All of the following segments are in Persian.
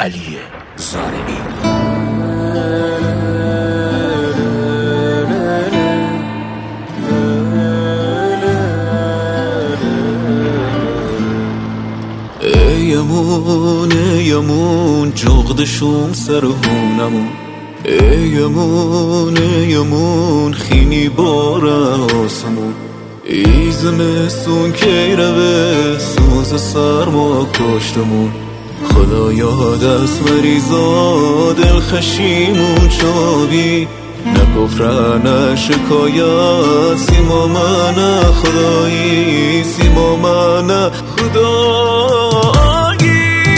علی زارعی. ایمون جغدشون سر هونمون، ایمون خینی بار آسمون، ای زمستون کی روه سوز سرما کشتمون. خدایا دست مریضا دل خشیمون چابی، نه کفر نه شکایت سیما من خدایی، سیما من خدایی.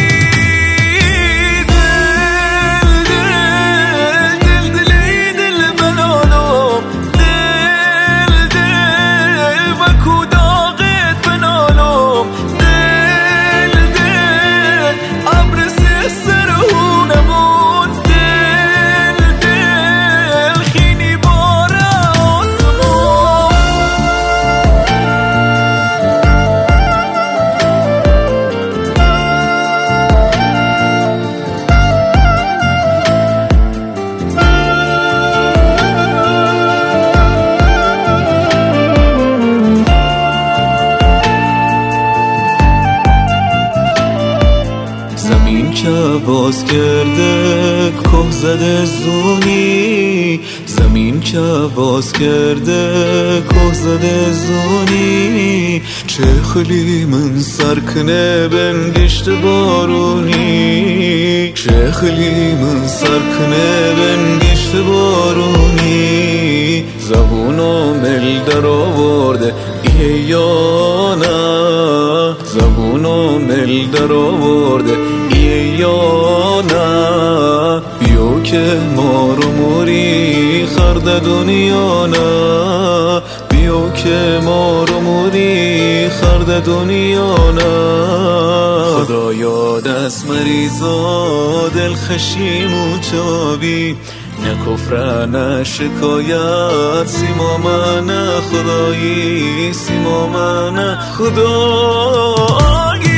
زمین که باز کرده که زده زونی، زمین که باز کرده که زده زونی. چه خلی من سرکنه بنگشت بارونی، چه خلی من سرکنه بنگشت بارونی. زبونو مل در آورده ای یا نه، زبونو مل در آورده یا نه. بیو که ما رو موری خرد دنیا نه، بیو که ما رو موری خرد دنیا نه. خدایا دست مریضا دل خشیمون چابی، نه کفر نه شکایت سیما من خدایی، سیما من خدایی.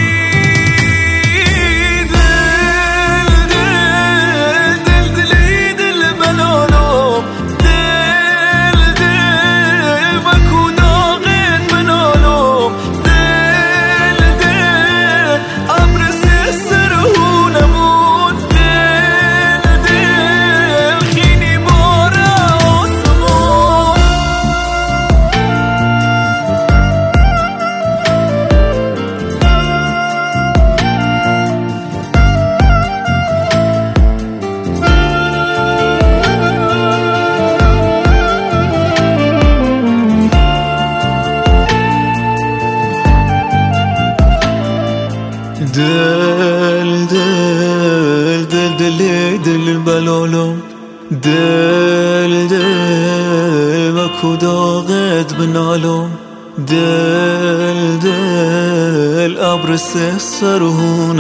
دل دل دل دل دل بلالم، دل دل و کداغت بنالم. دل دل ابر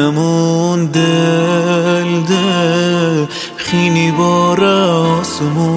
سرهونمون، دل دل خینی بار آسمون.